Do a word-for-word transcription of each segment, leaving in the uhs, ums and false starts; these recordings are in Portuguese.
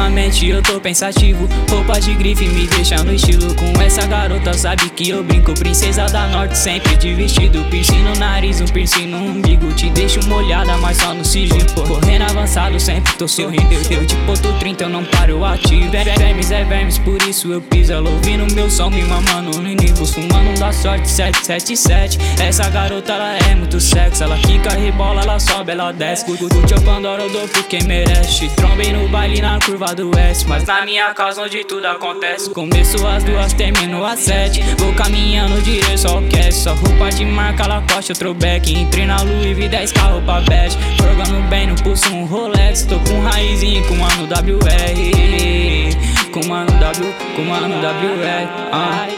ultimamente eu tô pensativo. Roupa de grife me deixa no estilo. Com essa garota sabe que eu brinco. Princesa da norte sempre de vestido. Piercing no nariz, um piercing no umbigo. Te deixo molhada, mas só no sigilo. Correndo avançado, sempre tô sorrindo. Eu, eu de ponto trinta, eu não paro ativo. É vermes, é vermes, por isso eu piso. Ela ouvindo meu som, me mamando no níveis. Fumando um da sorte, sete sete sete. Essa garota, ela é muito sexy. Ela quica, rebola, ela sobe, ela desce. Curte o Pandora, eu dou porque merece. Trombei no baile na curva do oeste, mas na minha casa onde tudo acontece. Começo às duas, termino às sete. Vou caminhando direito, só o cash. Só roupa de marca, Lacoste, outro back. Entrei na Louis V, dez carro pra best. Jogando bem no pulso, um Rolex. Tô com raizinho, com mano W R. Com mano W, com mano W R. Ah.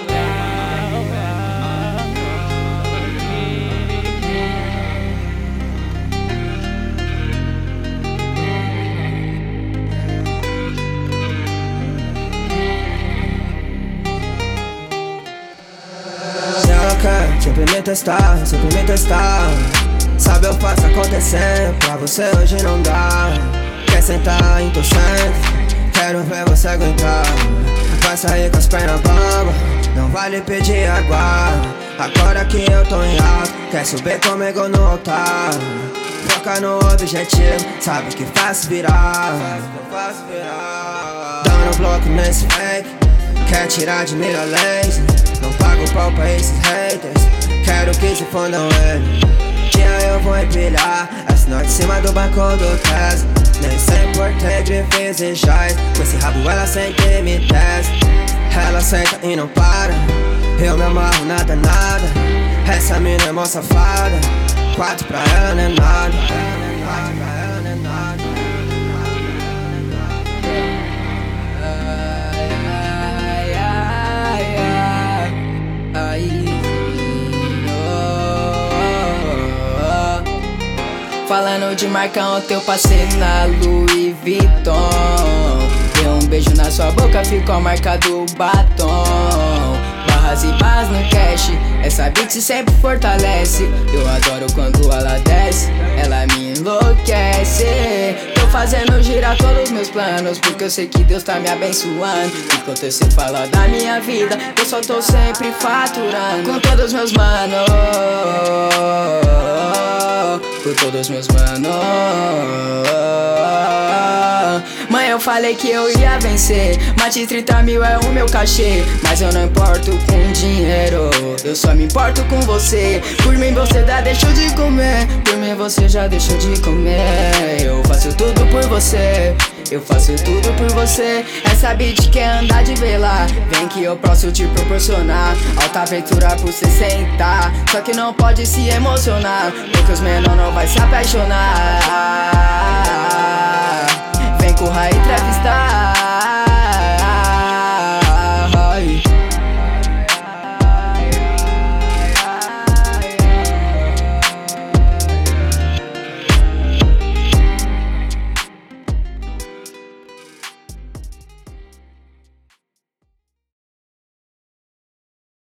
Sempre me testar, sempre me testar. Sabe, eu faço acontecer, pra você hoje não dá. Quer sentar, entochando, quero ver você aguentar. Vai sair com as pernas bambas, não vale pedir água. Agora que eu tô em alta, quer subir comigo no altar. Foca no objetivo, sabe que faz virar. Dando bloco nesse fake, quer tirar de mim a laser. Não pago pau pra esses haters, quero que se fondam ele. Dia eu vou empilhar as noites em cima do banco do Tesla. Nem sempre por ter grifes e joias, com esse rabo ela sente e me testa. Ela senta e não para, eu me amarro nada, nada. Essa mina é mó safada, quatro pra ela não é nada. Quatro pra ela não é nada. Falando de marca, ontem eu passei na Louis Vuitton. Dei um beijo na sua boca, ficou a marca do batom. Barras e barras no cash, essa beat sempre fortalece. Eu adoro quando ela desce, ela me enlouquece. Tô fazendo girar todos os meus planos, porque eu sei que Deus tá me abençoando. Enquanto você fala da minha vida, eu só tô sempre faturando. Com todos meus manos, por todos meus manos. Mãe, eu falei que eu ia vencer, mas de trinta mil é o meu cachê. Mas eu não importo com dinheiro, eu só me importo com você. Por mim você já deixou de comer, por mim você já deixou de comer. Eu faço tudo por você, eu faço tudo por você. Essa beat quer andar de velar, vem que eu posso te proporcionar alta aventura por cê sentar. Só que não pode se emocionar, porque os menor não vai se apaixonar.